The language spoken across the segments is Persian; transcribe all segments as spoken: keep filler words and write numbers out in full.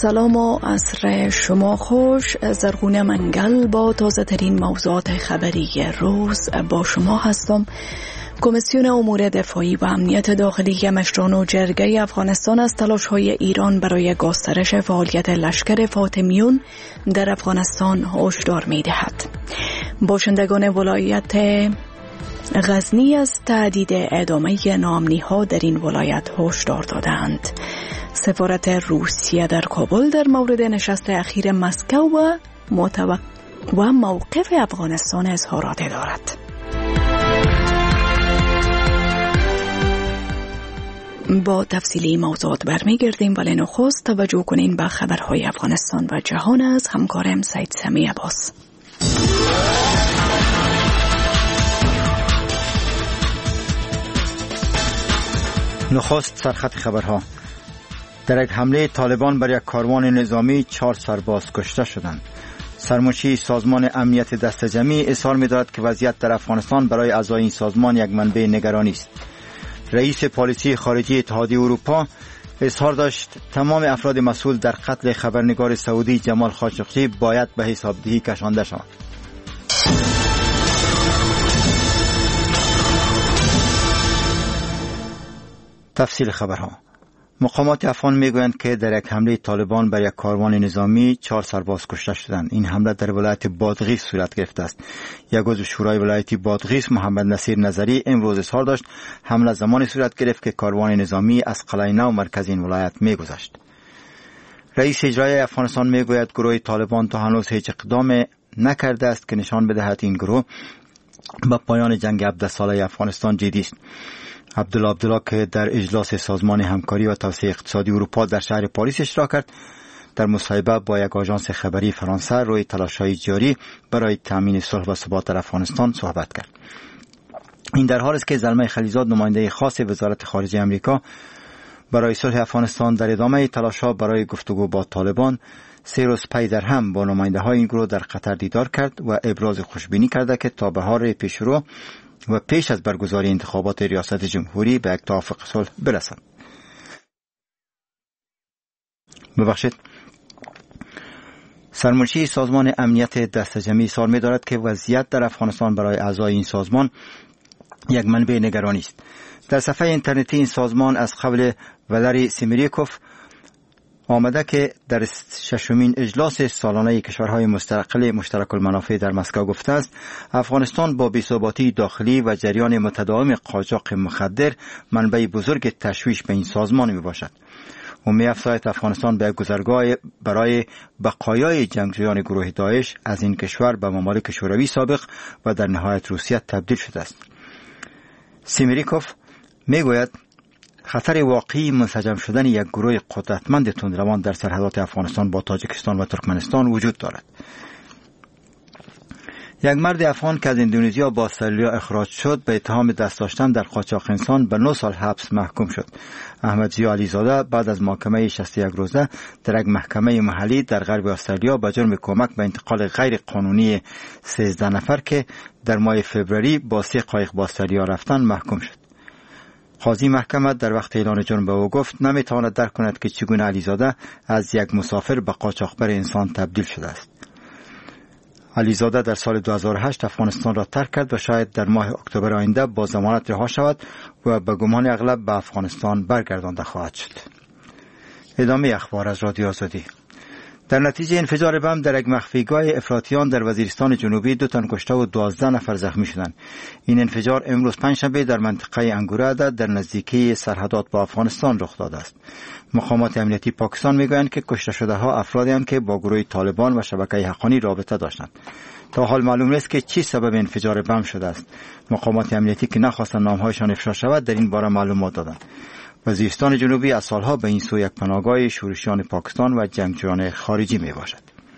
سلام و عصر شما خوش. زرغونه منگل با تازه ترین موضوعات خبری روز با شما هستم. کمیسیون امور دفاعی و امنیت داخلی مشران و جرگه افغانستان از تلاش‌های ایران برای گسترش فعالیت لشکر فاطمیون در افغانستان هشدار می‌دهد. باشندگان ولایت غزنی از تهدید ادامه ناامنی‌ها در این ولایت هشدار دادند. سفارت روسیه در کابل در مورد نشست اخیر مسکو و متوق... و موقف افغانستان اظهارات دارد. با تفصیلی موضوعات برمیگردیم، ولی نخست توجه کنین به خبرهای افغانستان و جهان از همکارم سید سمی عباس. نخست سرخط خبرها. در یک حمله طالبان بر یک کاروان نظامی چهار سرباز کشته شدند. سرمنشی سازمان امنیت دست جمعی اظهار می‌دارد که وضعیت در افغانستان برای اعضای این سازمان یک منبع نگرانی است. رئیس پالیسی خارجی اتحادیه اروپا اظهار داشت تمام افراد مسئول در قتل خبرنگار سعودی جمال خاشقچی باید به حسابدهی کشانده شوند. تفصیل خبرها. مقامات افغان میگویند که در یک حمله طالبان بر یک کاروان نظامی چهار سرباز کشته شدند. این حمله در ولایت بادغیس صورت گرفته است. یک عضو شورای ولایتی بادغیس محمد نصیر نظری امروز اظهار داشت حمله زمانی صورت گرفت که کاروان نظامی از قلعه نو مرکز این ولایت میگذشت. رئیس اجرایی افغانستان میگوید گروه طالبان تا هنوز هیچ اقدام نکرده است که نشان بدهد این گروه با پایان جنگ هفده ساله افغانستان جدی است. عبدالله عبدالله که در اجلاس سازمان همکاری و توسعه اقتصادی اروپا در شهر پاریس اشتراک کرد، در مصاحبه با یک آژانس خبری فرانسه روی تلاش‌های جاری برای تامین صلح و ثبات در افغانستان صحبت کرد. این در حالی است که زلمه خلیزاد نماینده خاص وزارت خارجه آمریکا برای صلح افغانستان در ادامه تلاش‌ها برای گفتگو با طالبان سه روز پی در هم با نماینده‌های این گروه در قطر دیدار کرد و ابراز خوشبینی کرده که تا بهار پیشرو و پیش از برگزاری انتخابات ریاست جمهوری به یک توافق صلح برسد. ببخشید. سرمنشی سازمان امنیت دست جمعی اظهار می‌دارد که وضعیت در افغانستان برای اعضای این سازمان یک منبع نگرانی است. در صفحه اینترنتی این سازمان از قبل ولری سیمیریکوف آمده که در ششمین اجلاس سالانه کشورهای مستقل مشترک المنافع در مسکو گفته است افغانستان با بی‌ثباتی داخلی و جریان متداوم قاچاق مخدر منبع بزرگ تشویش به این سازمان می باشد. او می افزاید افغانستان به گذرگاه برای بقایای جنگجویان گروه داعش از این کشور به ممالک شوروی سابق و در نهایت روسیه تبدیل شده است. سیمیریکوف می گوید خطر واقعی منسجم شدن یک گروه قدرتمند تندروان در سرحدات افغانستان با تاجیکستان و ترکمنستان وجود دارد. یک مرد افغان که از اندونزیا با استرالیا اخراج شد به اتهام دست داشتن در قاچاق انسان به نه سال حبس محکوم شد. احمد ضیا علیزاده بعد از محاکمه شصت و یک روزه در یک محکمه محلی در غرب استرالیا به جرم کمک به انتقال غیر قانونی سیزده نفر که در ماه فوریه با سه قایق به استرالیا رفتن محکوم شد. قاضی محکمه در وقت اعلان جرم به او گفت نمیتواند درک کند که چگونه علیزاده از یک مسافر به قاچاقبر انسان تبدیل شده است. علیزاده در سال دو هزار و هشت افغانستان را ترک کرد و شاید در ماه اکتبر آینده با ضمانت رها شود و به گمان اغلب به افغانستان برگردانده خواهد شد. ادامه اخبار از رادیو آزادی. در نتیجه انفجار بم در یک مخفیگاه افراطیان در وزیرستان جنوبی دو تن کشته و دوازده نفر زخمی شدند. این انفجار امروز پنجشنبه در منطقه انگوراده در نزدیکی سرحدات با افغانستان رخ داده است. مقامات امنیتی پاکستان میگویند که کشته شده ها افرادی هستند که با گروه طالبان و شبکه حقانی رابطه داشتند. تا حال معلوم نیست که چی سبب انفجار بم شده است. مقامات امنیتی که نخواستند نامهایشان افشا شود در این باره معلومات دادند. وزیرستان جنوبی از سالها به این سو یک پناهگاه شورشیان پاکستان و جنگجویان خارجی می باشد.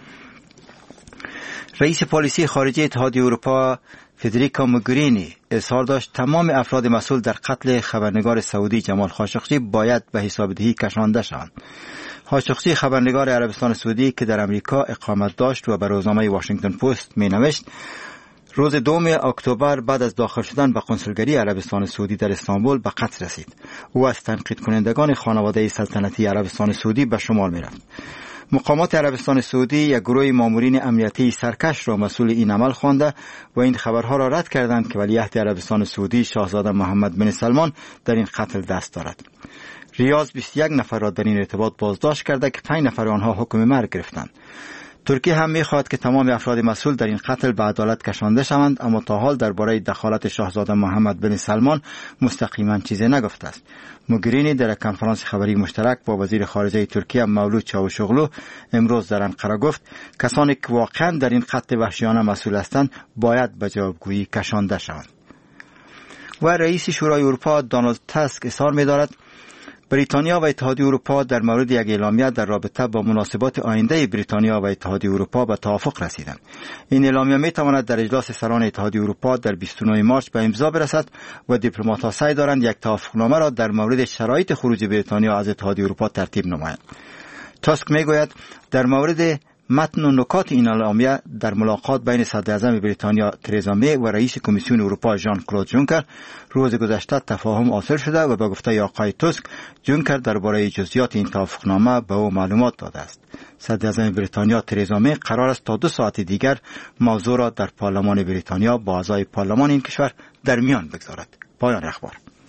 رئیس پالیسی خارجی اتحادیه اروپا فدریکا موگرینی اظهار داشت تمام افراد مسئول در قتل خبرنگار سعودی جمال خاشقچی باید به حسابدهی کشانده شوند. خاشقچی خبرنگار عربستان سعودی که در امریکا اقامت داشت و به روزنامه واشنگتن پست می نوشت روز دوم اکتبر بعد از داخل شدن به کنسولگری عربستان سعودی در استانبول به قتل رسید. او از تنقید کنندگان خانواده سلطنتی عربستان سعودی به شمار می رفت. مقامات عربستان سعودی یک گروه مامورین امنیتی سرکش را مسئول این عمل خوانده و این خبرها را رد کردند که ولیعهد عربستان سعودی شاهزاده محمد بن سلمان در این قتل دست دارد. ریاض بیست و یک نفر را در این ارتباط بازداشت کرده که پنج نفر آنها حکم مرگ گرفتند. ترکیه هم می‌خواهد که تمام افراد مسئول در این قتل به عدالت کشانده شوند، اما تا حال درباره دخالت شاهزاده محمد بن سلمان مستقیما چیزی نگفته است. موگرینی در کنفرانس خبری مشترک با وزیر خارجه ترکیه مولود چاوشوغلو امروز در انقره گفت کسانی که واقعا در این قتل وحشیانه مسئول هستند باید به جوابگویی کشانده شوند. و رئیس شورای اروپا دونالد تاسک اظهار می‌دارد بریتانیا و اتحادیه اروپا در مورد یک اعلامیه در رابطه با مناسبات آینده بریتانیا و اتحادیه اروپا به توافق رسیدند. این اعلامیه می تواند در اجلاس سران اتحادیه اروپا در بیست و نه مارس به امضا برسد و دیپلمات‌ها سعی دارند یک توافقنامه را در مورد شرایط خروج بریتانیا از اتحادیه اروپا ترتیب نمایند. تاسک میگوید در مورد متن و نکات این اعلامیه در ملاقات بین صدراعظم بریتانیا ترزا می و رئیس کمیسیون اروپا ژان کلود جونکر روز گذشته تفاهم حاصل شده و به گفته آقای تاسک جونکر درباره جزئیات این توافقنامه به او معلومات داده است. صدراعظم بریتانیا ترزا می قرار است تا دو ساعت دیگر موضوع را در پارلمان بریتانیا با اعضای پارلمان این کشور در میان بگذارد. پایان اخبار.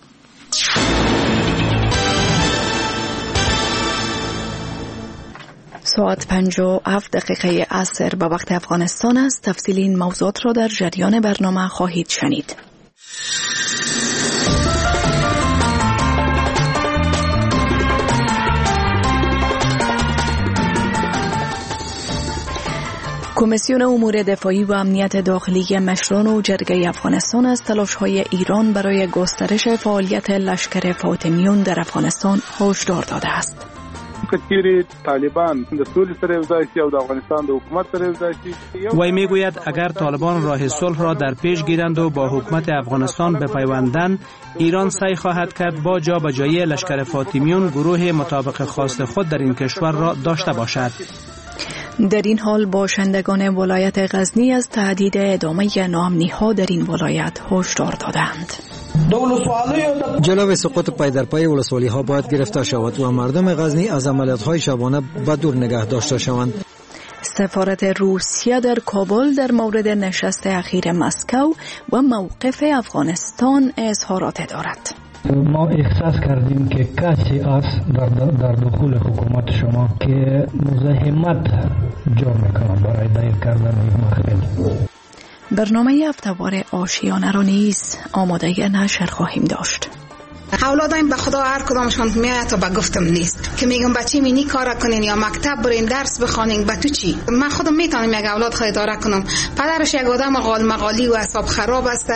ساعت پنج و هفت دقیقه عصر به وقت افغانستان است. تفصیل این موضوعات را در جریان برنامه خواهید شنید. کمیسیون امور دفاعی و امنیت داخلی مشران و جرگه افغانستان از تلاش‌های ایران برای گسترش فعالیت لشکر فاطمیون در افغانستان هشدار داده است. کچیر طالبان د سولې سره یوځای شي او د افغانستان د حکومت سره یوځای شي. وی میگوید اگر طالبان راه صلح را در پیش گیرند و با حکومت افغانستان بپیوندند، ایران سعی خواهد کرد با جابجایی لشکر فاطمیون گروه مطابق خواست خود در این کشور را داشته باشد. در این حال باشندگان ولایت غزنی از تهدید ادامه ناامنی‌ها در این ولایت هشدار دادند. جلوی سقوط پای در پای ولسوالی ها باید گرفته شود و مردم غزنی از عملیات های شبانه به دور نگه داشته شوند. سفارت روسیه در کابل در مورد نشست اخیر مسکو و موقف افغانستان اظهارات دارد. ما احساس کردیم که کسی است در, در دخول حکومت شما که مزاحمت جا میکنه برای دیر کردن این محل. برنامه هفته‌وار آشیانه را نیز آماده نشر خواهیم داشت. اولادایم به خدا هر کدامشون میاد تا به گفتم نیست که میگم بچی مینی کار کنین یا مکتب برین درس بخونین. به تو چی؟ من خودم میتونم یک اولاد خود اداره کنم. پدرش یک آدم غال مغالی و اعصاب خراب است.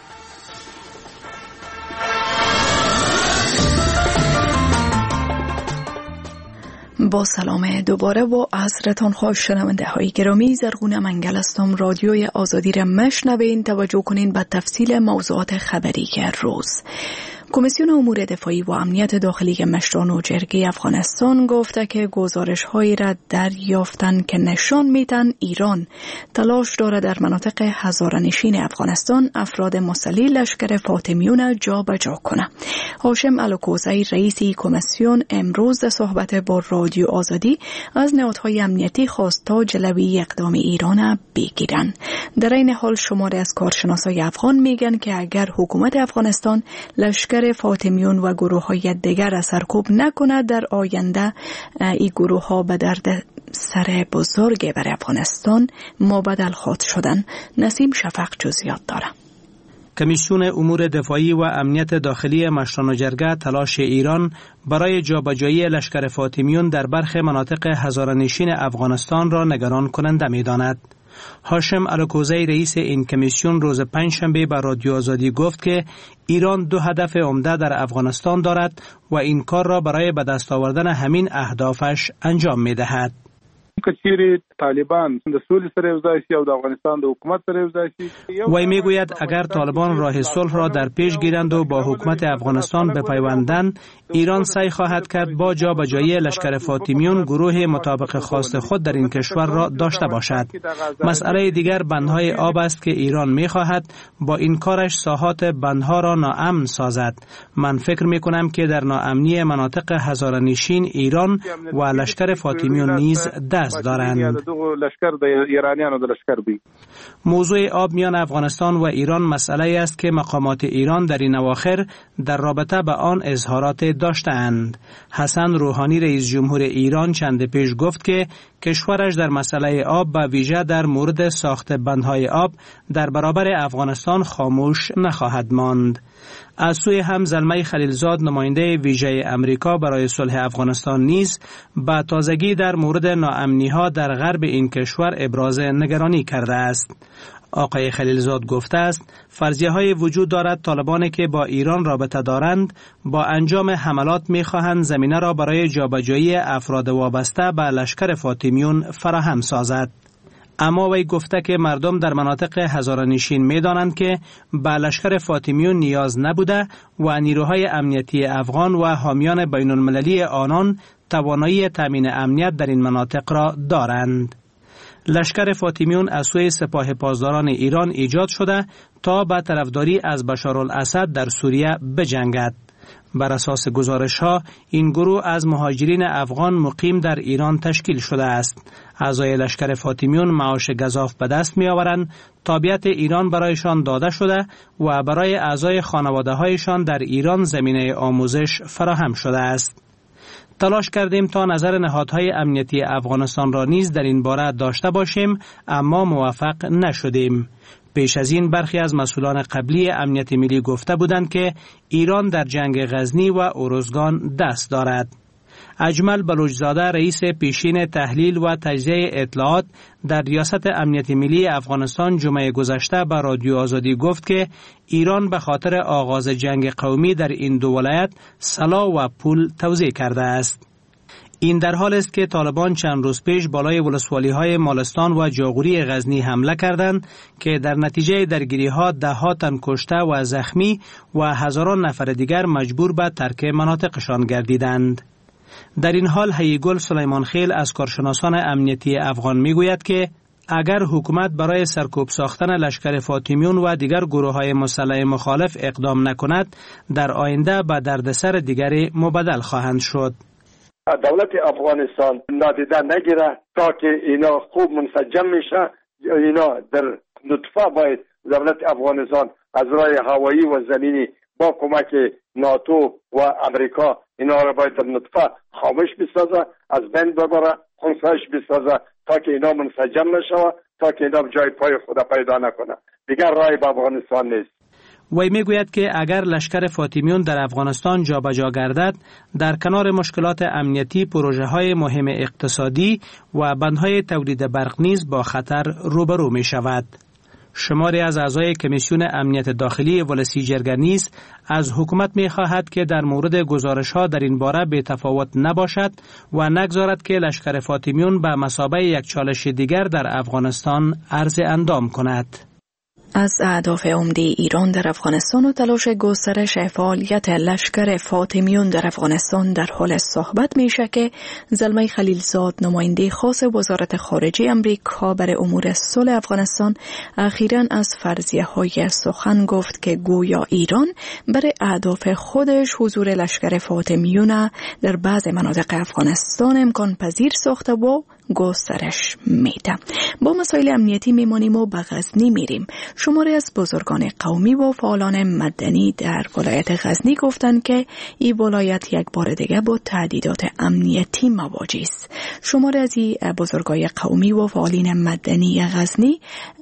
با سلام دوباره و عصرتان خوش شنونده های گرامی، زرغونه منگل هستم. رادیوی آزادی را مشنوین. توجه کنین به تفصیل موضوعات خبری روز. کمیسیون امور دفاعی و امنیت داخلی مشران و جرگه افغانستان گفته که گزارش‌هایی را دریافتند که نشان میدن ایران تلاش دارد در مناطق هزاره‌نشین افغانستان افراد مسلح لشکر فاطمیون جا به جا کنه. هاشم الکوزی رئیس کمیسیون امروز در صحبت با رادیو آزادی از نهادهای امنیتی خواست تا جلوی اقدام ایران بگیرن. در این حال شماری از کارشناسای افغان میگن که اگر حکومت افغانستان لشکر فاطمیون و گروه های دیگر را سرکوب نکند، در آینده این گروه ها به درد سر بزرگ برای افغانستان مبدل خواهد شدن. نسیم شفق جزئیات داره. کمیسیون امور دفاعی و امنیت داخلی مشران و جرگه تلاش ایران برای جابجایی لشکر فاطمیون در برخی مناطق هزاره‌نشین افغانستان را نگران کننده می‌داند. هاشم الکوزی رئیس این کمیسیون روز پنجشنبه به رادیو آزادی گفت که ایران دو هدف عمده در افغانستان دارد و این کار را برای به دست آوردن همین اهدافش انجام می دهد. کچیر طالبان د سولې سره یوځای شي او د افغانستان د حکومت سره یوځای شي. وی میگوید اگر طالبان راه صلح را در پیش گیرند و با حکومت افغانستان بپیوندند، ایران سعی خواهد کرد با جابجایی لشکر فاطمیون گروه مطابق خواست خود در این کشور را داشته باشد. مسئله دیگر بندهای آب است که ایران میخواهد با این کارش ساحات بندها را ناامن سازد. من فکر میکنم که در ناامنی مناطق هزاره‌نشین ایران و لشکر فاطمیون نیز دست دارند. موضوع آب میان افغانستان و ایران مسئله است که مقامات ایران در این اواخر در رابطه به آن اظهارات داشته‌اند. حسن روحانی رئیس جمهور ایران چند پیش گفت که کشورش در مسئله آب و ویژه در مورد ساخت بندهای آب در برابر افغانستان خاموش نخواهد ماند. از سوی هم زلمه خلیلزاد نماینده ویژه امریکا برای صلح افغانستان نیز با تازگی در مورد ناامنی‌ها در غرب این کشور ابراز نگرانی کرده است. آقای خلیلزاد گفته است فرضیه های وجود دارد طالبانی که با ایران رابطه دارند با انجام حملات می خواهند زمینه را برای جابجایی افراد وابسته به لشکر فاطمیون فراهم سازد. اما وی گفته که مردم در مناطق هزاره‌نشین می دانند که به لشکر فاطمیون نیاز نبوده و نیروهای امنیتی افغان و حامیان بین المللی آنان توانایی تامین امنیت در این مناطق را دارند. لشکر فاطمیون از سوی سپاه پاسداران ایران ایجاد شده تا به طرفداری از بشارالاسد در سوریه بجنگد. بر اساس گزارش ها این گروه از مهاجرین افغان مقیم در ایران تشکیل شده است. اعضای لشکر فاطمیون معاش گزاف به دست می آورند، تابعیت ایران برایشان داده شده و برای اعضای خانواده هایشان در ایران زمینه آموزش فراهم شده است. تلاش کردیم تا نظر نهادهای امنیتی افغانستان را نیز در این باره داشته باشیم، اما موفق نشدیم. پیش از این برخی از مسئولان قبلی امنیت ملی گفته بودند که ایران در جنگ غزنی و ارزگان دست دارد. اجمل بلوچزاده رئیس پیشین تحلیل و تجزیه اطلاعات در ریاست امنیت ملی افغانستان جمعه گذشته به رادیو آزادی گفت که ایران به خاطر آغاز جنگ قومی در این دو ولایت سلاح و پول توزیع کرده است. این در حال است که طالبان چند روز پیش بالای ولسوالی‌های مالستان و جاغوری غزنی حمله کردند که در نتیجه درگیری‌ها ده ها تن کشته و زخمی و هزاران نفر دیگر مجبور به ترک مناطقشان گردیدند. در این حال هیگل سلیمان خیل از کارشناسان امنیتی افغان میگوید که اگر حکومت برای سرکوب ساختن لشکر فاطمیون و دیگر گروه‌های مسلح مخالف اقدام نکند، در آینده به دردسر دیگری مبدل خواهند شد. دولت افغانستان نادیده نگیره تا که اینا خوب منسجم میشه. اینا در نطفه باید دولت افغانستان از راه هوایی و زمینی با کمک ناتو و امریکا اینا را باید در نطفه خاموش بسازه، از بین ببره، خونسایش بسازه تا که اینا منسجم نشوه، تا که اینا جای پای خود پیدا نکنه. دیگر راهی به افغانستان نیست. وی میگوید که اگر لشکر فاطمیون در افغانستان جابجا گردد، در کنار مشکلات امنیتی پروژه های مهم اقتصادی و بندهای تولید برق نیز با خطر روبرو می شود. شماری از اعضای کمیسیون امنیت داخلی ولسی جرگه نیز از حکومت می خواهد که در مورد گزارش ها در این باره بی تفاوت نباشد و نگذارد که لشکر فاطمیون به مثابه یک چالش دیگر در افغانستان عرض اندام کند. از اهداف عمده ایران در افغانستان و تلاش گسترش فعالیت لشکر فاطمیون در افغانستان در حال صحبت میشه که زلمه خلیلزاد نماینده خاص وزارت خارجه امریکا برای امور صلح افغانستان اخیراً از فرضیه های سخن گفت که گویا ایران برای اهداف خودش حضور لشکر فاطمیون در بعض مناطق افغانستان امکان پذیر ساخته و گسترش میده. با مسائل امنیتی میمانیم و به غزنی میریم. شماری از بزرگان قومی و فعالان مدنی در ولایت غزنی گفتند که این ولایت یک بار دیگه با تهدیدات امنیتی مواجه است. شماری از این بزرگای قومی و فعالین مدنی غزنی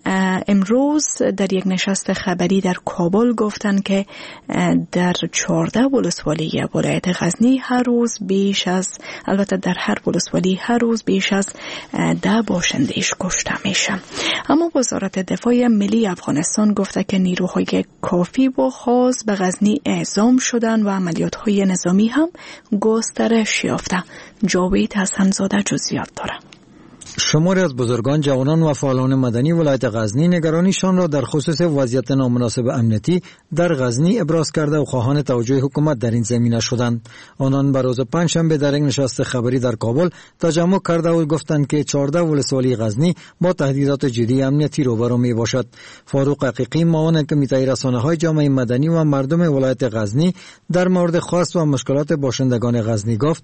امروز در یک نشست خبری در کابل گفتند که در چهارده ولسوالی ولایت غزنی هر روز بیش از البته در هر ولسوالی هر روز بیش از ده باشنده‌اش کشته میشه. اما وزارت دفاع ملی افغانستان گفته که نیروهای کافی و خاص به غزنی اعزام شدن و عملیات‌های نظامی هم گسترش یافته. جاوید حسن‌زاده جزئیات داره. شماری از بزرگان، جوانان و فعالان مدنی ولایت غزنی نگرانیشان را در خصوص وضعیت نامناسب امنیتی در غزنی ابراز کرده و خواهان توجه حکومت در این زمینه شدند. آنان به روز پنجشنبه در یک نشست خبری در کابل تجمع کرده و گفتند که چهارده ولسوالی غزنی با تهدیدات جدی امنیتی روبرو می باشد. فاروق حقیقی، معاون کمیته رسانه‌های جامعه مدنی و مردم ولایت غزنی، در مورد خواست و مشکلات باشندگان غزنی گفت: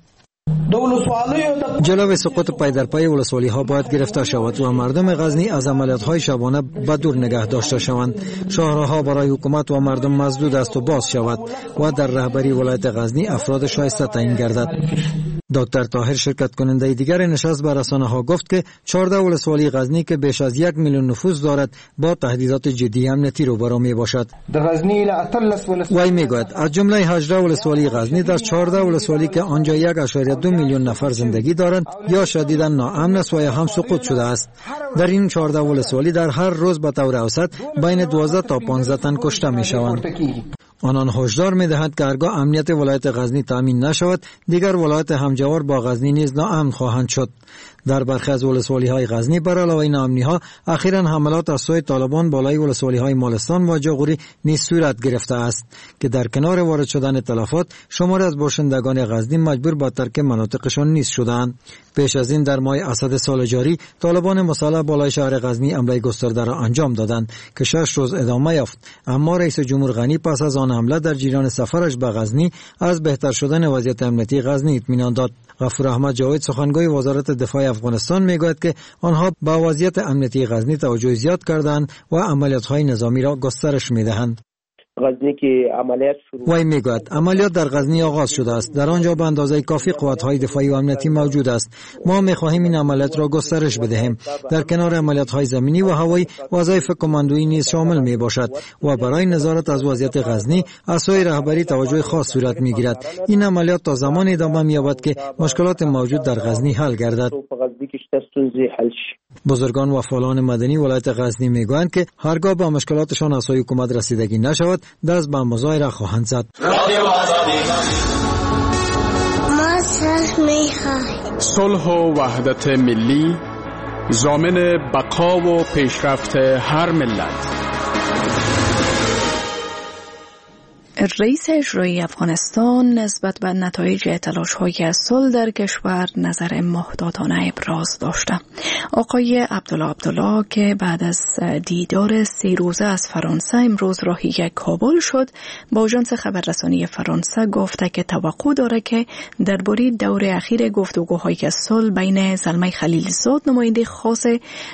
جلوی سقوط پای در پای ولسوالی ها باید گرفته شود و مردم غزنی از عملیات های شبانه به دور نگه داشته شوند. شهرها برای حکومت و مردم مسدود است و باز شود و در رهبری ولایت غزنی افراد شایسته تعیین گردد. دکتر طاهر، شرکت کننده دیگر نشست به رسانه ها، گفت که چهارده ولسوالی غزنی که بیش از یک میلیون نفوس دارد با تهدیدات جدی امنیتی روبرو می باشد. وی می گوید از جمله هجده ولسوالی غزنی در چهارده ولسوالی که آنجا یک اشاریه دو میلیون نفر زندگی دارند یا شدیدا ناامن است و یا هم سقوط شده است. در این چهارده ولسوالی در هر روز به طور اوسط بین دوازده تا پانزده تن کشته می شوند. آنان هشدار می دهند که هرگاه امنیت ولایت غزنی تامین نشود، دیگر ولایت همجوار با غزنی نیز ناامن خواهند شد. در برخی از ولسوالی های غزنی بر علاوه ناامنی ها، اخیراً حملات از سوی طالبان بالای ولسوالی های مالستان و جاغوری نیز صورت گرفته است که در کنار وارد شدن تلفات، شماری از باشندگان غزنی مجبور به ترک مناطقشان نیز شدند. پیش از این در ماه اسد سال جاری، طالبان مسلح بالای شهر غزنی حمله گسترده را انجام دادند که شش روز ادامه یافت، اما رئیس جمهور غنی پس از آن حمله در جریان سفرش به غزنی از بهتر شدن وضعیت امنیتی غزنی اطمینان داد. غفور احمد جاوید، سخنگوی وزارت دفاع افغانستان، میگوید که آنها به وضعیت امنیتی غزنی توجه زیاد کردند و عملیات‌های نظامی را گسترش می‌دهند. غزنی که عملیات شروع وی میگوید عملیات در غزنی آغاز شده است. در آنجا به اندازه کافی قوت‌های دفاعی و امنیتی موجود است. ما می‌خواهیم این عملیات را گسترش بدهیم. در کنار عملیات‌های زمینی و هوایی، وظایف کماندویی نیز شامل میباشد و برای نظارت از وضعیت غزنی از سوی رهبری توجه خاص صورت میگیرد. این عملیات تا زمان ادامه می‌یابد که مشکلات موجود در غزنی حل گردد. بزرگان و فعالان مدنی ولایت غزنی میگویند که هرگاه به مشکلاتشان از سوی حکومت رسیدگی نشود، دست به مظاهره خواهند زد. صلح و وحدت ملی ضامن بقا و پیشرفت هر ملت. رئیس اجرایی افغانستان نسبت به نتایج تلاش‌های صلح در کشور نظر محتاطانه ابراز داشته. آقای عبدالله عبدالله که بعد از دیدار سه روزه از فرانسه امروز راهی کابل شد، با آژانس خبررسانی فرانسه گفته که توقع داره که درباره دور اخیر گفتگوهای صلح بین زلمه خلیلزاد، نماینده خاص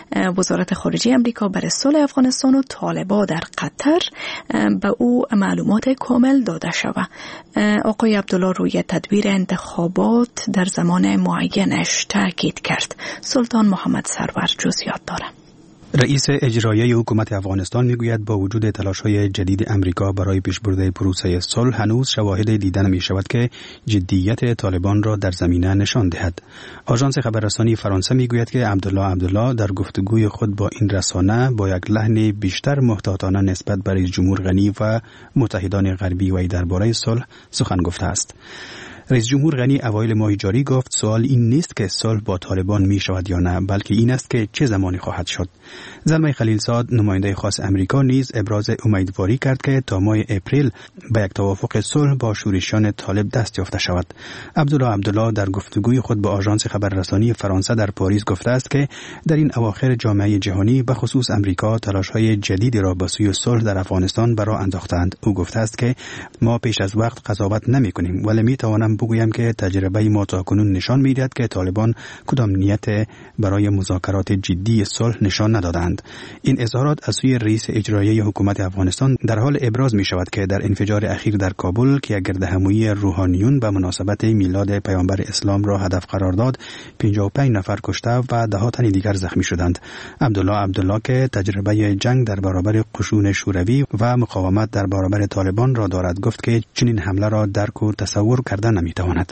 وزارت خارجه آمریکا برای صلح افغانستان و طالبان در قطر، به او معلومات کامل داده شود. آقای عبدالله روی تدبیر انتخابات در زمان معینش تاکید کرد. سلطان محمد سرور جزئیات داره. رئیس اجرایی حکومت افغانستان میگوید با وجود تلاش‌های جدید امریکا برای پیشبرد پروسه صلح، هنوز شواهد دیده نمی‌شود که جدیت طالبان را در زمینه نشان دهد. آژانس خبررسانی فرانسه میگوید که عبدالله عبدالله در گفتگوی خود با این رسانه با یک لحن بیشتر محتاطانه نسبت به رئیس جمهور غنی و متحدان غربی وی درباره صلح سخن گفته است. رئیس جمهور غنی اوایل ماه جاری گفت سوال این نیست که صلح با طالبان می شود یا نه، بلکه این است که چه زمانی خواهد شد. زلمه خلیلزاد، نماینده خاص امریکا، نیز ابراز امیدواری کرد که تا ماه اپریل به یک توافق صلح با شورشیان طالب دست یافته شود. عبدالله عبدالله در گفتگوی خود با آژانس خبررسانی فرانسه در پاریس گفته است که در این اواخر جامعه جهانی به خصوص امریکا تلاش‌های جدیدی را به سوی صلح در افغانستان برآ انداختند. او گفته است که ما پیش از وقت قضاوت نمی‌کنیم، ولی می‌توانم بگویم که تجربه ما تاکنون نشان می‌دهد که طالبان کدام نیت برای مذاکرات جدی صلح نشان ندادند. این اظهارات از سوی رئیس اجرایی حکومت افغانستان در حال ابراز می‌شود که در انفجار اخیر در کابل که یک گردهمایی روحانیون به مناسبت میلاد پیامبر اسلام را هدف قرار داد، پنجاه و پنج نفر کشته و ده ها تن دیگر زخمی شدند. عبدالله عبدالله که تجربه جنگ در برابر قشون شوروی و مقاومت در برابر طالبان را دارد، گفت که چنین حمله را درک و تصور کردن نمی‌تواند.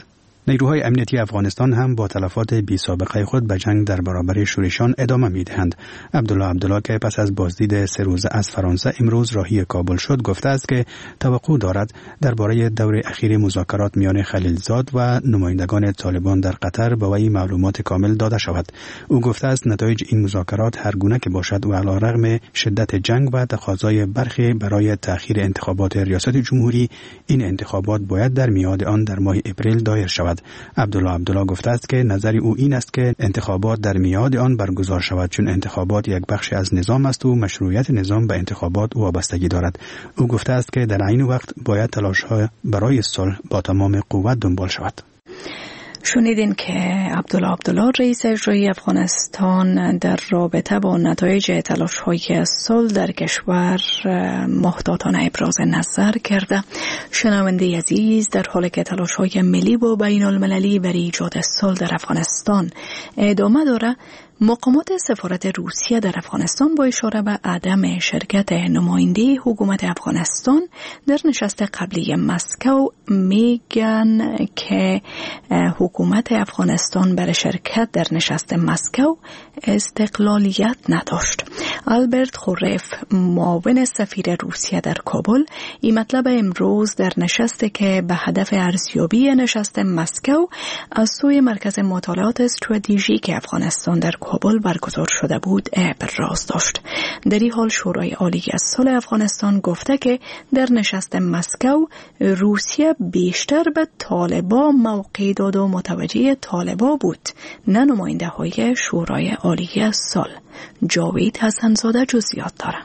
نیروهای امنیتی افغانستان هم با تلفات بی سابقه خود به جنگ در برابر شورشیان ادامه می‌دهند. عبدالله عبدالله که پس از بازدید سه روزه از فرانسه امروز راهی کابل شد گفته است که توقع دارد درباره دور اخیر مذاکرات میان خلیلزاد و نمایندگان طالبان در قطر به وی معلومات کامل داده شود. او گفته است نتایج این مذاکرات هر گونه که باشد و علیرغم شدت جنگ و تقاضای برخی برای تأخیر انتخابات ریاست جمهوری، این انتخابات باید در میعاد آن در ماه اپریل دایر شود. عبدالله عبدالله گفته است که نظر او این است که انتخابات در میعاد آن برگزار شود، چون انتخابات یک بخش از نظام است و مشروعیت نظام به انتخابات وابستگی دارد. او گفته است که در عین وقت باید تلاش‌ها برای صلح با تمام قوت دنبال شود. شنیدین که عبدالله عبدالله رئیس اجرایی افغانستان در رابطه با نتایج تلاش‌های صلح در کشور محتاطانه ابراز نظر کرده. شنونده عزیز، در حالی که تلاش‌های ملی و بین المللی برای ایجاد صلح در افغانستان ادامه داره، مقامات سفارت روسیه در افغانستان با اشاره به عدم شرکت نماینده حکومت افغانستان در نشست قبلی مسکو میگن که حکومت افغانستان برای شرکت در نشست مسکو استقلالیت نداشت. آلبرت خوریف، معاون سفیر روسیه در کابل، این مطلب امروز در نشستی که به هدف ارزیابی نشست مسکو از سوی مرکز مطالعات استراتژیک افغانستان در کابل برگزار شده بود ابراز داشت. در این حال شورای عالی از صلح افغانستان گفته که در نشست مسکو روسیه بیشتر به طالبا موقع داد و متوجه طالبا بود، نه نماینده های شورای عالی از صلح. جاوید حسنزاده جزئیات داره.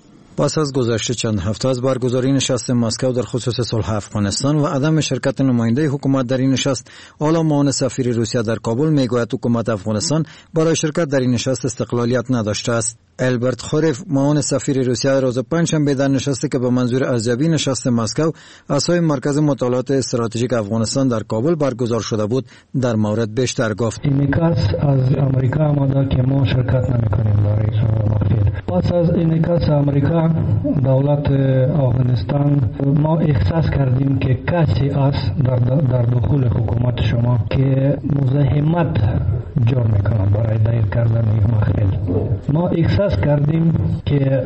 پس از گذشته چند هفته از برگزاری نشست مسکو در خصوص صلح افغانستان و عدم شرکت نماینده حکومت در این نشست، اعلی معاون سفیر روسیه در کابل میگوید حکومت افغانستان برای شرکت در این نشست استقلالیت نداشته است. البرت خوریف، معاون سفیر روسیه، روز پنجشنبه در نشستی که به منظور ارزیابی نشست مسکو از سوی مرکز مطالعات استراتژیک افغانستان در کابل برگزار شده بود در مورد بیشتر گفت. انعکاس از امریکا آمده که ما شرکت نمی‌کنیم برای مخفی. پس از انعکاس امریکا دولت افغانستان ما احساس کردیم که کسی است در در داخل حکومت شما که مزاحمت جور میکنه برای دایر کردن این مخفی. ما احساس کردیم که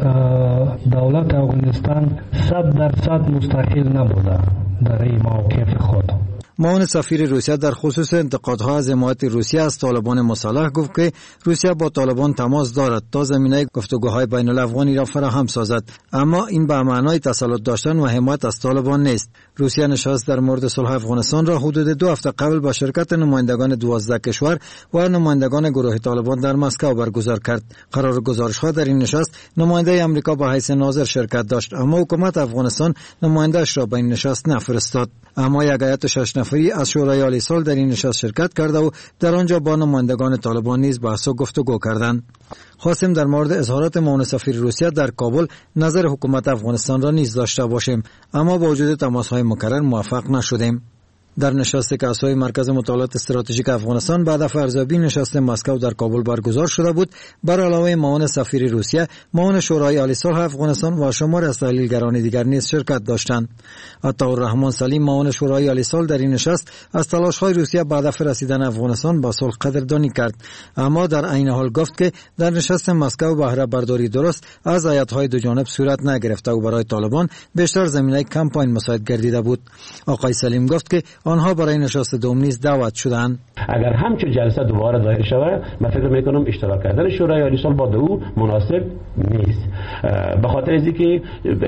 دولت افغانستان صد درصد مستقل نبوده در این موقف خود. معاون سفیر روسیه در خصوص انتقادها از حمایت روسیه از طالبان مسلح گفت که روسیه با طالبان تماس دارد تا زمینه گفتگوهای بین الافغانی را فراهم سازد، اما این به معنای تسلط داشتن و حمایت از طالبان نیست. روسیه نشست در مورد صلح افغانستان را حدود دو هفته قبل با شرکت نمایندگان دوازده کشور و نمایندگان گروه طالبان در مسکو برگزار کرد. قرار گزارش‌ها در این نشست نماینده آمریکا به حیث ناظر شرکت داشت، اما حکومت افغانستان نماینده‌اش را به این نشست نفرستاد. اما یک هیئت شش نفری از شورای عالی صلح در این نشست شرکت کرده و در آنجا با نمایندگان طالبان نیز بحث و گفتگو کردند. خواستیم در مورد اظهارات معاون سفیر روسیه در کابل نظر حکومت افغانستان را نیز داشته باشیم، اما با وجود تماس‌های مکرر موفق نشدیم. در نشستی که از سوی مرکز مطالعات استراتژیک افغانستان بعد از ارزیابی نشست مسکو در کابل برگزار شده بود، بر علاوه معاون سفیر روسیه، معاون شورای عالی صلح افغانستان و شمار از تحلیلگران دیگر نیز شرکت داشتند. عطاالرحمن سلیم، معاون شورای عالی صلح، در این نشست از تلاش‌های روسیه بعد از رسیدن افغانستان با صلح قدردانی کرد، اما در عین حال گفت که در نشست مسکو بهره برداری درست از هیئت‌های دو جانب صورت نگرفته و برای طالبان بیشتر زمینه کمپاین مساعد گردیده بود. آقای سلیم گفت که آنها برای نشست دوم نیز دعوت شدند. اگر همچون جلسه دوباره دایر شود، من فکر میکنم اشتراک کردن شورای عالی صلح با دو مناسب نیست، به خاطر از اینکه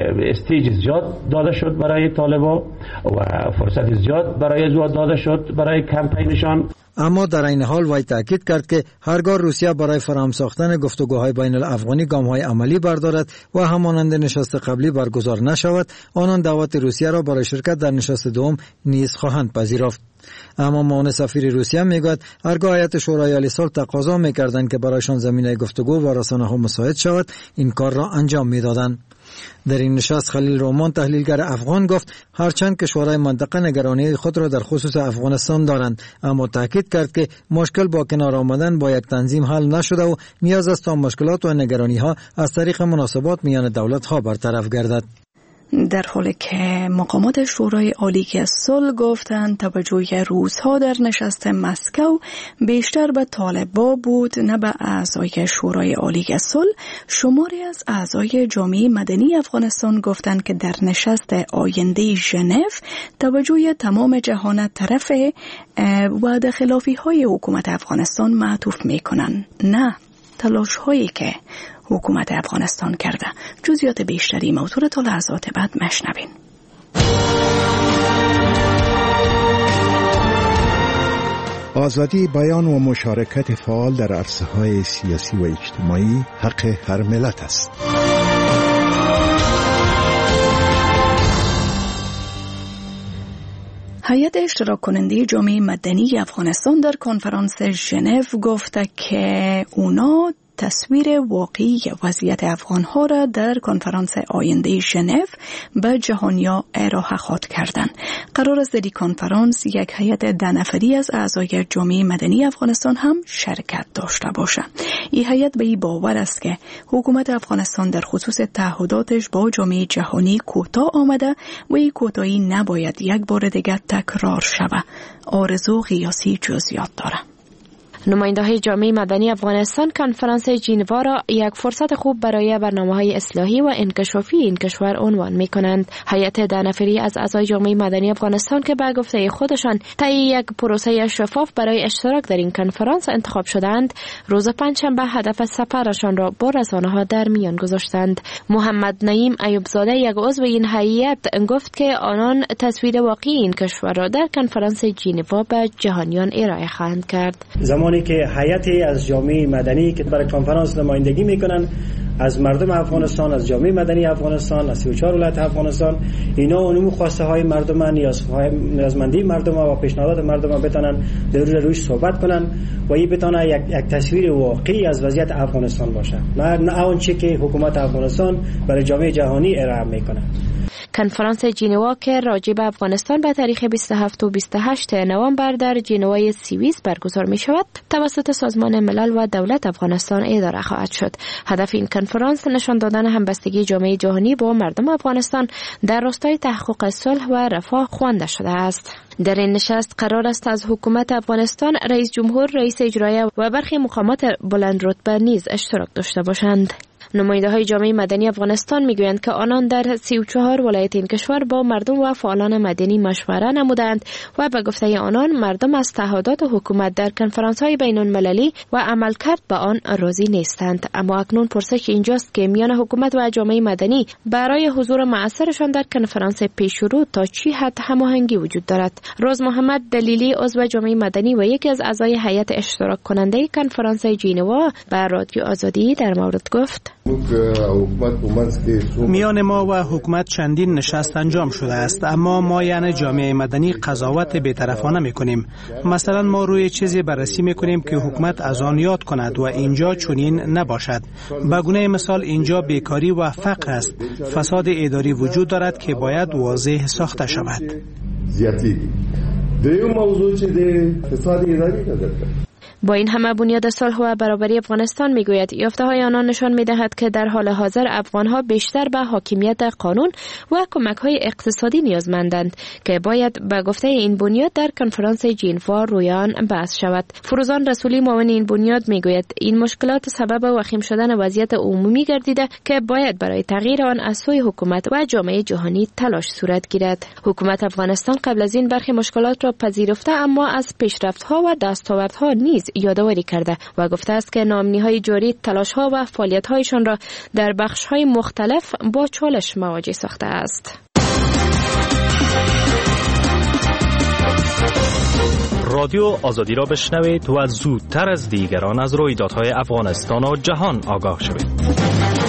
استیج زیاد داده شد برای طالبان و فرصت زیاد برای زیاد داده شد برای کمپینشان. اما در این حال وی تاکید کرد که هرگاه روسیه برای فراهم ساختن گفتگوهای بین الافغانی گام‌های عملی بردارد و همانند نشست قبلی برگزار نشود، آنان دعوت روسیه را برای شرکت در نشست دوم نیز خواهند پذیرفت. اما معاون سفیر روسیه میگوید هرگاه هیئت شورای عالی صلح تقاضا میکردند که برایشان زمینه گفتگو و رسانه‌ها مساعد شود، این کار را انجام میدادند. در این نشست خلیل رومان، تحلیلگر افغان، گفت هرچند کشورهای منطقه نگرانی خود را در خصوص افغانستان دارند، اما تاکید کرد که مشکل با کنار آمدن با یک تنظیم حل نشده و نیاز است تا مشکلات و نگرانی ها از طریق مناسبات میان دولت ها برطرف گردد. در حالی که مقامات شورای عالی صلح گفتند توجه روس‌ها در نشست مسکو بیشتر به طالبا بود نه به اعضای شورای عالی صلح، شماری از اعضای جامعه مدنی افغانستان گفتند که در نشست آینده ژنو توجه تمام جهان طرف وعده خلافی های حکومت افغانستان معطوف میکنند، نه تلاش هایی که حکومت افغانستان کرده. جزئیات بیشتری موضوع تا لحظات بعد مشنوین. آزادی بیان و مشارکت فعال در عرصه‌های سیاسی و اجتماعی حق هر ملت است. هیئت اشتراک کننده جامعه مدنی افغانستان در کنفرانس ژنو گفته که اونا تصویر واقعی وضعیت افغان‌ها را در کنفرانس آینده ژنو به جهانیا ارائه خواهد کردند. قرار است در این کنفرانس یک هیئت ده نفری از اعضای جامعه مدنی افغانستان هم شرکت داشته باشد. این هیئت به این باور است که حکومت افغانستان در خصوص تعهداتش با جامعه جهانی کوتاه آمده و این کوتاهی نباید یک بار دیگر تکرار شود. آرزو قیاسی جزئیات دارد. نماینده‌های جامعه مدنی افغانستان کنفرانس ژنو را یک فرصت خوب برای برنامه‌های اصلاحی و انکشافی این کشور عنوان می‌کنند. هیئت ده نفری از اعضای جامعه مدنی افغانستان که به گفته خودشان طی یک پروسه شفاف برای اشتراک در این کنفرانس انتخاب شدند، روز پنجشنبه هدف سفرشان را با رسانه‌ها در میان گذاشتند. محمد نعیم ایوبزاده یک عضو این هیئت گفت که آنان تصویر واقعی این کشور را در کنفرانس ژنو به جهانیان ارائه خواهند کرد. زمانی که هیئتی از جامعه مدنی که برای کنفرانس نمایندگی میکنن از مردم افغانستان، از جامعه مدنی افغانستان، از سی و چهار ولایت افغانستان، اینا اونم خواسته های مردم، نیازهای نیازمندی مردم و پیشنهادات مردم بتونن در روش صحبت کنن و این بتونه یک یک تصویر واقعی از وضعیت افغانستان باشه، نه اون چیزی که حکومت افغانستان برای جامعه جهانی ارائه میکنه. کنفرانس ژنو که راجع به افغانستان به تاریخ بیست و هفت و بیست و هشت نوامبر در ژنو سوئیس برگزار می شود، توسط سازمان ملل و دولت افغانستان اداره خواهد شد. هدف این کنفرانس نشان دادن همبستگی جامعه جهانی با مردم افغانستان در راستای تحقق صلح و رفاه خوانده شده است. در این نشست قرار است از حکومت افغانستان، رئیس جمهور، رئیس اجرایی و برخی مقامات بلند رتبه نیز اشتراک داشته باشند. نماینده های جامعه مدنی افغانستان میگویند که آنان در سی و چهار ولایت این کشور با مردم و فعالان مدنی مشوره نمودند و به گفته آنان مردم از تعهدات حکومت در کنفرانس های بین المللی و عملکرد به آن راضی نیستند. اما اکنون پرسش اینجاست که میان حکومت و جامعه مدنی برای حضور مؤثرشان در کنفرانس پیشرو تا چی حد هماهنگی وجود دارد. روز محمد دلیلی عضو جامعه مدنی و یکی از اعضای هیئت اشتراک کننده کنفرانس ژنو به رادیو آزادی در مورد گفت: میان ما و حکومت چندین نشست انجام شده است، اما ما یعنی جامعه مدنی قضاوت بی‌طرفانه میکنیم. مثلا ما روی چیزی بررسی میکنیم که حکومت از آن یاد کند و اینجا چنین نباشد. به گونه مثال اینجا بیکاری و فقر است. فساد اداری وجود دارد که باید واضح ساخته شود. با این همه بنیاد صلح و برابری افغانستان میگوید یافته های آنان نشان میدهد که در حال حاضر افغان ها بیشتر به حاکمیت قانون و کمک های اقتصادی نیازمندند که باید به گفته این بنیاد در کنفرانس ژنو روی آن بحث شود. فروزان رسولی معاون این بنیاد میگوید این مشکلات سبب وخیم شدن وضعیت عمومی گردیده که باید برای تغییر آن از سوی حکومت و جامعه جهانی تلاش صورت گیرد. حکومت افغانستان قبل از این برخی مشکلات را پذیرفته اما از پیشرفت‌ها و دستاوردها نیز یادآوری کرده و گفته است که ناامنی‌های جاری تلاش‌ها و فعالیت‌هایشان را در بخش‌های مختلف با چالش مواجه ساخته است. رادیو آزادی را بشنوید و زودتر از دیگران از رویدادهای افغانستان و جهان آگاه شوید.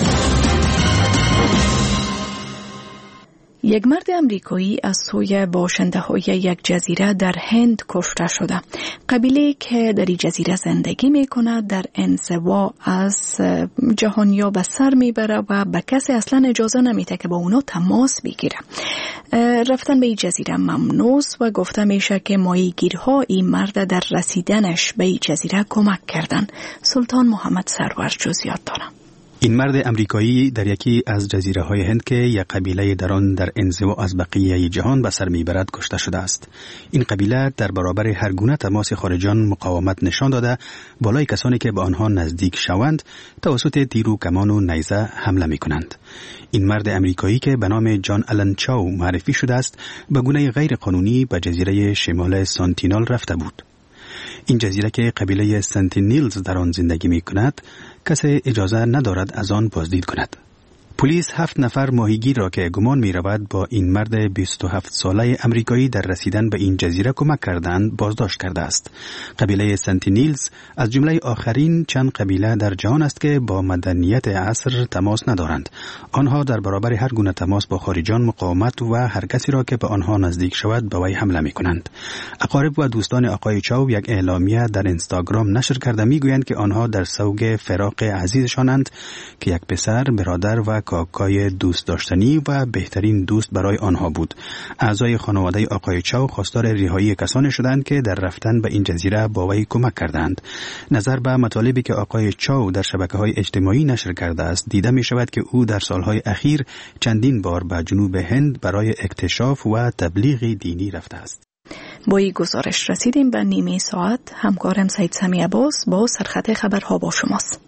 یک مرد امریکایی از سوی باشنده های یک جزیره در هند کشته شده. قبیله که در این جزیره زندگی می کند در انزوا از جهانیا به سر می بره و به کسی اصلا اجازه نمیده که با اونا تماس بگیره. رفتن به این جزیره ممنوع و گفته میشه که ماهیگیرها این مرد در رسیدنش به این جزیره کمک کردن. سلطان محمد سرور جزئیات داره. این مرد امریکایی در یکی از جزیره های هند که یک قبیله در آن در انزوا از بقیه جهان به سر میبرد کشته شده است. این قبیله در برابر هر گونه تماس خارجیان مقاومت نشان داده، بالای کسانی که به آنها نزدیک شوند توسط تیر و کمان و نیزه حمله می کنند. این مرد امریکایی که به نام جان آلن چاو معرفی شده است، به گونه غیر قانونی به جزیره شمال سانتینال رفته بود. این جزیره که قبیله سنتینیلز در آن زندگی می کند، کسی اجازه ندارد از آن بازدید کند. پلیس هفت نفر ماهیگیر را که گمان می رود با این مرد بیست و هفت ساله امریکایی در رسیدن به این جزیره کمک کردند بازداشت کرده است. قبیله سنتینیلز از جمله آخرین چند قبیله در جهان است که با مدنیت عصر تماس ندارند. آنها در برابر هر گونه تماس با خارجیان مقاومت و هر کسی را که به آنها نزدیک شود به وی حمله می کنند. اقارب و دوستان آقای چاو یک اعلامیه در اینستاگرام نشر کرده می گویند که آنها در سوگ فراق عزیزشانند که یک پسر، برادر و کاکای دوست داشتنی و بهترین دوست برای آنها بود. اعضای خانواده آقای چاو خواستار رهایی کسانی شدند که در رفتن به این جزیره با وی کمک کردند. نظر به مطالبی که آقای چاو در شبکه‌های اجتماعی نشر کرده است، دیده می شود که او در سالهای اخیر چندین بار به جنوب هند برای اکتشاف و تبلیغ دینی رفته است. با این گزارش رسیدیم به نیمه ساعت. همکارم سید سمی عباس با سرخط خبرها با شماست.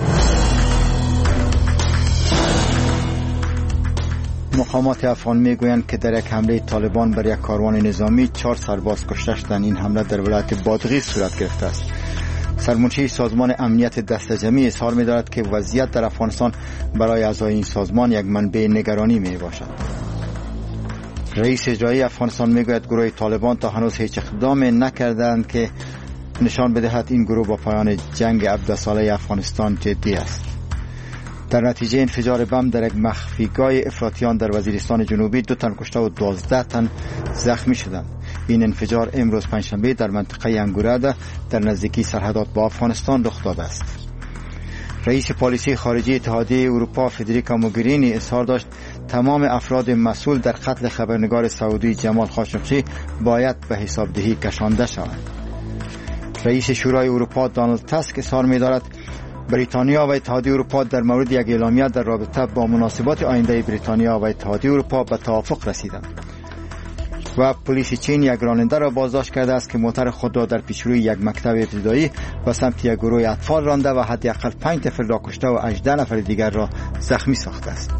مقامات افغان میگویند که در یک حمله طالبان بر یک کاروان نظامی چهار سرباز کشته شدند. این حمله در ولایت بادغیس صورت گرفته است. سرمنشی سازمان امنیت دست جمعی اظهار می‌دارد که وضعیت در افغانستان برای اعضای این سازمان یک منبع نگرانی میباشد. رئیس اجرایی افغانستان میگوید گروه طالبان تا هنوز هیچ اقدام نکردند که نشان بدهد این گروه با پایان جنگ هفده ساله افغانستان جدی است. در نتیجه انفجار بم در یک مخفیگاه افراطیان در وزیرستان جنوبی دو تن کشته و دوازده تن زخمی شدند. این انفجار امروز پنجشنبه در منطقه انگوراده در نزدیکی سرحدات با افغانستان رخ داده است. رئیس پالیسی خارجی اتحادیه اروپا فدریکا موگرینی اظهار داشت تمام افراد مسئول در قتل خبرنگار سعودی جمال خاشقچی باید به حسابدهی کشانده شوند. رئیس شورای اروپا دونالد تاسک اظهار می‌دارد بریتانیا و اتحادیه اروپا در مورد یک اعلامیه در رابطه با مناسبات آینده بریتانیا و اتحادیه اروپا به توافق رسیدند. و پلیس چین یک راننده را بازداشت کرده است که موتر خود را در پیشروی یک مکتب ابتدایی و سمت یک گروه اطفال رانده و حداقل پنج نفر را کشته و هجده نفر دیگر را زخمی ساخته است.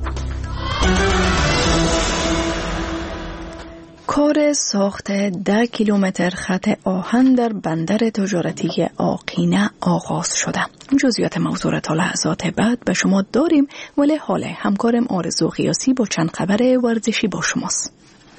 کار ساخت ده کیلومتر خط آهن در بندر تجارتی آقینه آغاز شده. جزئیات موضوع را تا لحظات بعد به شما داریم، ولی حال همکارم آرزو قیاسی با چند خبر ورزشی با شماست.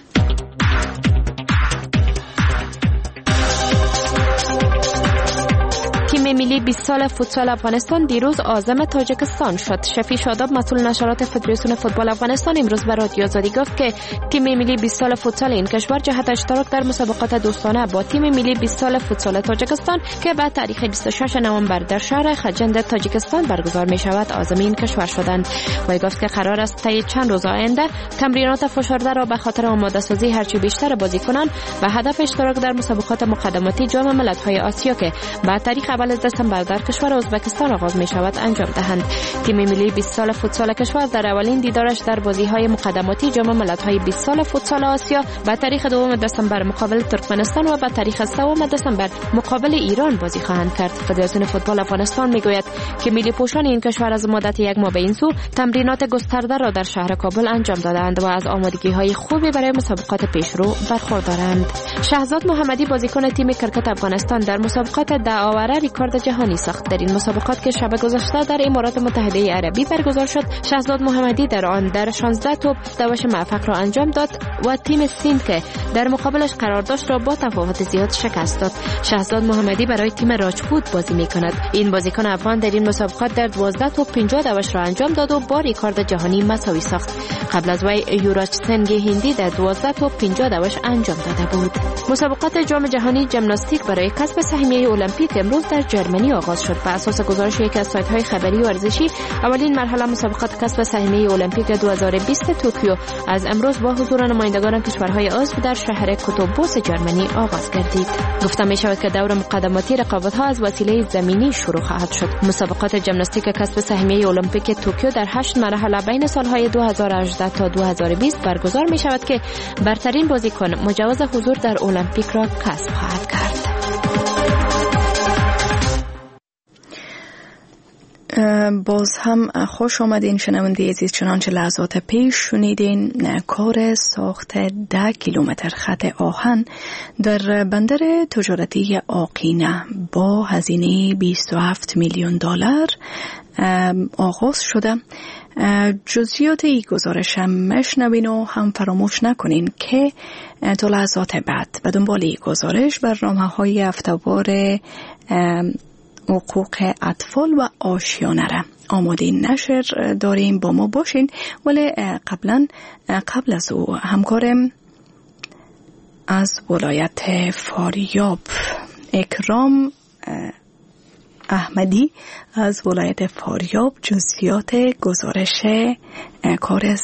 تیم ملی بیست سال فوتسال افغانستان دیروز عازم تاجیکستان شد. شفیع شاداب مسئول نشرات فدراسیون فوتبال افغانستان امروز به رادیو آزادی گفت که تیم ملی بیست سال فوتسال این کشور جهت اشتراک در مسابقات دوستانه با تیم ملی بیست سال فوتسال تاجیکستان که بعد تاریخ بیست و شش نوامبر در شهر خجند تاجیکستان برگزار می شود عازم این کشور شدند. و گفت که قرار است طی چند روز آینده تمرینات فشرده را به خاطر آماده سازی هرچی بیشتر بازیکنان و هدف اشتراک در مسابقات مقدماتی جام ملت‌های آسیا که بعد تاریخ اول دسامبر در کشور ازبکستان آغاز می شود انجام دهند. تیم ملی بیست سال فوتسال کشور در اولین دیدارش در بازی‌های مقدماتی جام ملت‌های بیست سال فوتسال آسیا با تاریخ دوم دسامبر مقابل ترکمنستان و با تاریخ سوم دسامبر مقابل ایران بازی خواهند کرد. فدراسیون فوتبال افغانستان میگوید که ملی پوشان این کشور از مدت یک ماه به این سو تمرینات گسترده را در شهر کابل انجام دادند و از آمادگی‌های خوبی برای مسابقات پیشرو برخوردارند. شهزاد محمدی بازیکن تیم کرکت افغانستان در مسابقات دعاوره ریکورد جهانی ساخت. در این مسابقات که شب گذشته در امارات متحده عربی برگزار شد، شهزاد محمدی در آن در شانزده توپ دوش موفق را انجام داد و تیم سیند که در مقابلش قرار داشت را با تفاوت زیاد شکست داد. شهزاد محمدی برای تیم راجپوت بازی می‌کند. این بازیکن افغان در این مسابقات در دوازده توپ پنجاه دوش را انجام داد و با ریکورد جهانی مساوی ساخت. قبل از وی یوراج سنگ هندی در دوازده تا پنجاه دوش انجام داده بود. مسابقات جام جهانی ژیمناستیک برای کسب سهمیه المپیک امروز در جرمنی آغاز شد. بر اساس گزارش یکی از سایت‌های خبری ورزشی، اولین مرحله مسابقات کسب سهمیه المپیک دو هزار و بیست توکیو از امروز با حضور نمایندگان کشورهای عضو در شهر کوتوبوس جرمنی آغاز گردید. گفته می شود که دور مقدماتی رقابت‌ها از وسیله زمینی شروع خواهد شد. مسابقات ژیمناستیک کسب سهمیه المپیک توکیو در هشت مرحله بین سالهای دو هزار و هجده تا دو هزار و بیست برگزار می شود که برترین بازیکن مجوز حضور در المپیک را کسب خواهد کرد. باز هم خوش آمدین شنونده عزیز. چنانچه لحظات پیش شنیدین کار ساخت ده کیلومتر خط آهن در بندر تجارتی آقینه با هزینه بیست و هفت میلیون دلار آغاز شده. جزئیات این گزارش هم مشنوین و هم فراموش نکنین که تا لحظات بعد به دنبال این گزارش برنامه های هفته‌وار حقوق اطفال و آشیانه را آماده نشر داریم. با ما باشین. ولی قبلا قبل از او همکارم از ولایت فاریاب اکرام احمدی از ولایت فاریاب جزئیات گزارش کار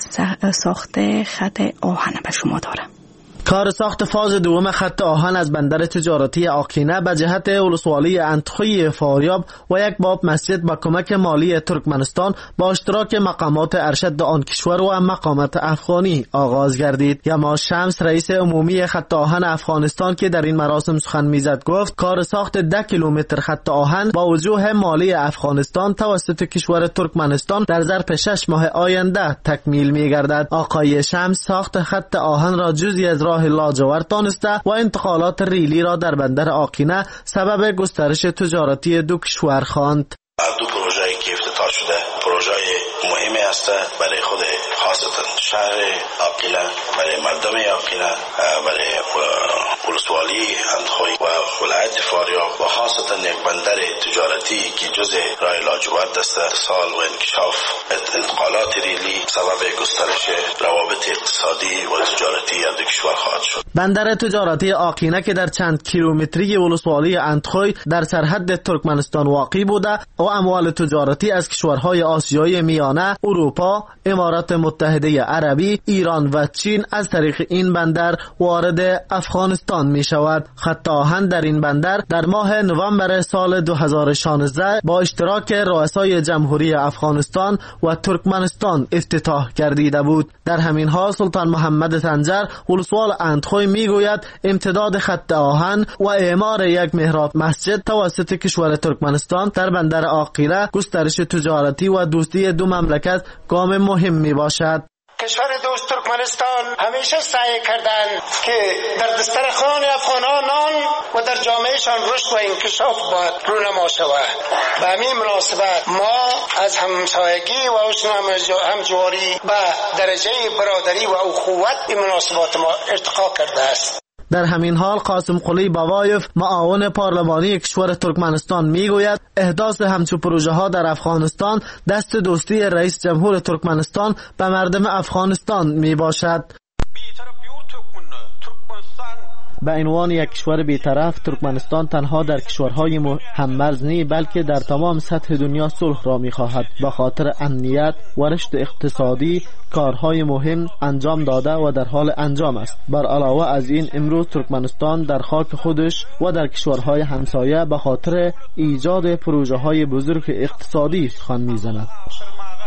ساخت خط آهن به شما دارم. کار ساخت فاز دوم خط آهن از بندر تجارتی آقینه به جهت ولسوالی اندخوی فاریاب و یک باب مسجد با کمک مالی ترکمنستان با اشتراک مقامات ارشد آن کشور و مقامات افغانی آغاز گردید. یما شمس رئیس عمومی خط آهن افغانستان که در این مراسم سخن میزد گفت کار ساخت ده کیلومتر خط آهن با وجوه مالی افغانستان توسط کشور ترکمنستان در ظرف شش ماه آینده تکمیل میگردد. آقای شمس ساخت خط آهن را جزئی از راه لاجورد دانسته و انتقالات ریلی را در بندر آقینه سبب گسترش تجارتی دو کشور خواند. دو پروژه‌ای که افتتاح شده پروژه مهمی است برای خود خاصتا شهر آقینه، برای مردم آقینه، برای ولسوالی اندخوی و ولایت فاریاب و خاصتا یک بندر تجارتی که جزء راه لاجورد است. اتصال و انکشاف انتقالات ریلی سبب گسترش روابط اقتصادی و تجارتی دو کشور خواهد شد. بندر تجارتی آقینه که در چند کیلومتری ولسوالی اندخوی در سرحد ترکمنستان واقع بوده و اموال تجارتی از کشورهای آسیای میانه، اروپا، امارات متحده عربی، ایران و چین از طریق این بندر وارد افغانستان می شود. خط آهن در این بندر در ماه نوامبر سال دو هزار و شانزده با اشتراک رؤسای جمهوری افغانستان و ترکمنستان افتتاح گردیده بود. در همین حال سلطان محمد طنجر ولسوال اندخوی می گوید امتداد خط آهن و اعمار یک محراب مسجد توسط کشور ترکمنستان در بندر آقینه گسترش تجارتی و دوستی دو مملکت گام مهم می باشد. کشور دوست ترکمنستان همیشه سعی کردند که در دسترخوان افغانان و در جامعهشان رشد و انکشاف باید رونما شود. به همین مناسبت ما از همسایگی و حسن همجواری به درجه برادری و اخوت این مناسبات ما ارتقا کرده است. در همین حال قاسم قلی بابایف معاون پارلمانی کشور ترکمنستان میگوید احداث همچو پروژه ها در افغانستان دست دوستی رئیس جمهور ترکمنستان به مردم افغانستان می باشد. به عنوان یک کشور بی‌طرف ترکمنستان تنها در کشورهای هم‌مرز نی بلکه در تمام سطح دنیا صلح را می‌خواهد. به خاطر امنیت و رشد اقتصادی کارهای مهم انجام داده و در حال انجام است. بر علاوه از این امروز ترکمنستان در خاک خودش و در کشورهای همسایه به خاطر ایجاد پروژه‌های بزرگ اقتصادی سخن می‌زند.